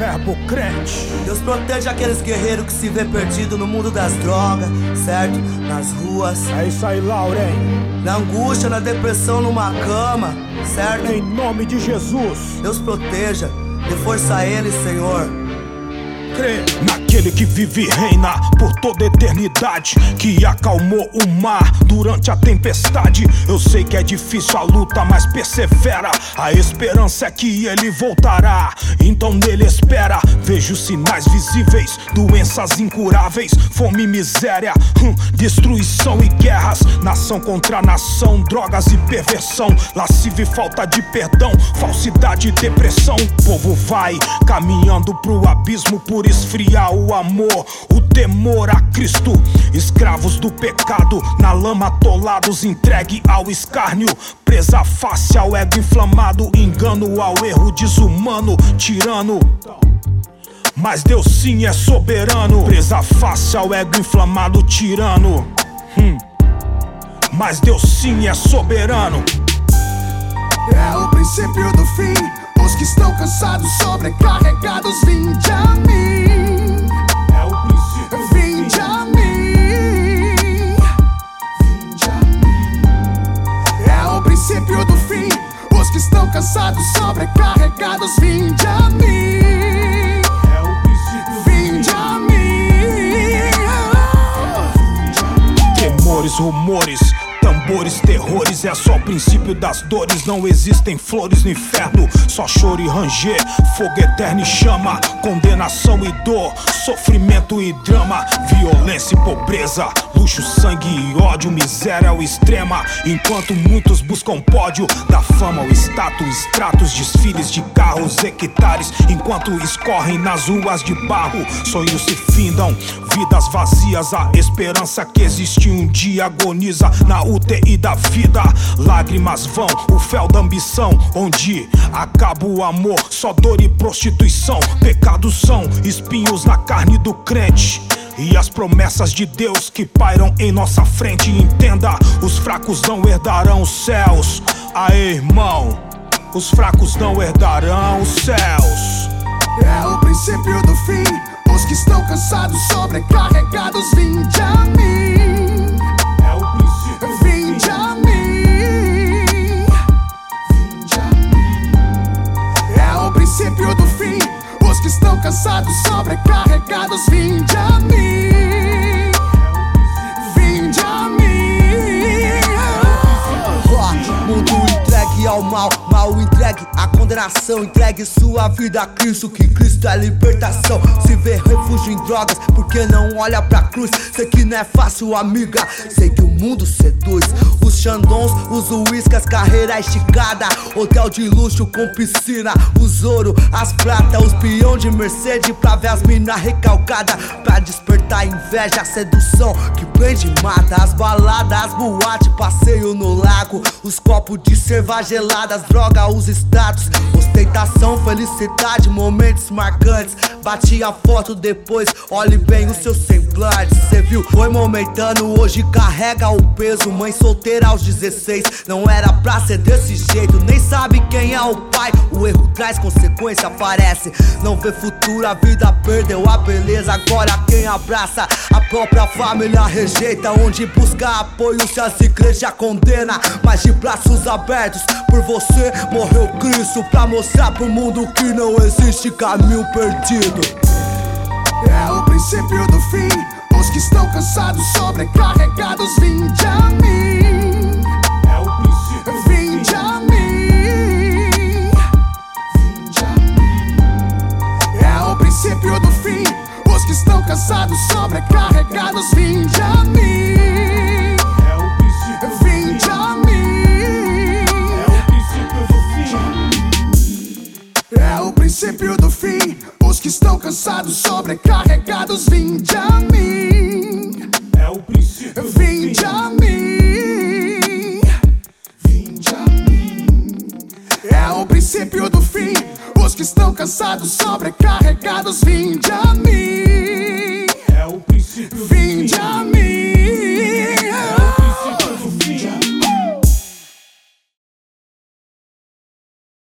verbo crente. Deus protege aqueles guerreiros que se vê perdido no mundo das drogas, certo? Nas ruas. É isso aí, Lauren. Na angústia, na depressão, numa cama, certo? Em nome de Jesus. Deus proteja, dê força a Ele, Senhor. Crê naquele que vive e reina por toda eternidade, que acalmou o mar durante a tempestade. Eu sei que é difícil a luta, mas persevera. A esperança é que ele voltará, então nele espera. Vejo sinais visíveis, doenças incuráveis, fome e miséria, destruição e guerras, nação contra nação, drogas e perversão, lascívia e falta de perdão, falsidade e depressão. O povo vai caminhando pro abismo por esfriar o amor, o temor a Cristo. Escravos do pecado, na lama atolados, entregue ao escárnio, presa face ao ego inflamado, engano ao erro desumano, tirano. Mas Deus sim é soberano, presa face ao ego inflamado, tirano. Mas Deus sim é soberano. É o princípio do fim. Os que estão cansados, sobrecarregados, vinde a mim. É o princípio. Vinde a mim. Vinde a mim. É o princípio do fim. Os que estão cansados, sobrecarregados, vinde a mim. É o princípio. Vinde a mim. Temores, rumores, tambores, terrores, é só o princípio das dores. Não existem flores no inferno, só choro e ranger, fogo eterno e chama, condenação e dor, sofrimento e drama, violência e pobreza, luxo, sangue e ódio, miséria ao extrema. Enquanto muitos buscam pódio da fama, o status, extratos, desfiles de carros, hectares, enquanto escorrem nas ruas de barro, sonhos se findam, vidas vazias, a esperança que existe um dia agoniza na UTI da vida. Lágrimas vão, o fel da ambição, onde acaba o amor, só dor e prostituição. Pecados são espinhos na carne do crente, e as promessas de Deus que pairam em nossa frente. Entenda, os fracos não herdarão os céus. Aê, irmão, os fracos não herdarão os céus. É o princípio do fim. Os que estão cansados, sobrecarregados, vinde a mim. É o princípio. Vinde a mim. Vinde a mim. É o princípio do fim. Os que estão cansados, sobrecarregados, vinde a mim. Vinde a mim. Mundo entregue ao mal, mal entregue à condenação. Entregue sua vida a Cristo, que Cristo é libertação. Se vê refúgio em drogas, porque não olha pra cruz. Sei que não é fácil, amiga, sei que o mundo seduz. Os Xandons, os uíscas, carreira esticada, hotel de luxo com piscina, os ouro, as prata, os peão de Mercedes pra ver as mina recalcada, pra despertar inveja, sedução que prende e mata. As baladas, as boates, passeio no lago, os copos de cerveja gelada, as drogas, os status, ostentação, felicidade, momentos marcantes. Bati a foto depois, olhe bem o seu semblante. Cê viu, foi momentâneo, hoje carrega o peso. Mãe solteira aos 16, não era pra ser desse jeito. Nem sabe quem é o pai, o erro traz consequência, aparece. Não vê futuro, a vida perdeu a beleza. Agora quem abraça a própria família rejeita. Onde busca apoio se as igrejas condena, mas de braços abertos por você morreu Cristo, pra mostrar pro mundo que não existe caminho perdido. É o princípio do fim. Os que estão cansados, sobrecarregados, vinde a mim. É o princípio. Vinde a mim. Vinde a mim. É o princípio do fim. Os que estão cansados, sobrecarregados, vinde a mim. É o princípio. Vinde a mim. É o princípio do fim. É o princípio do fim. Os que estão cansados, sobrecarregados, vinde a mim. É o princípio. Vinde a mim. Vinde a mim. É o princípio do fim. Os que estão cansados, sobrecarregados, vinde a mim.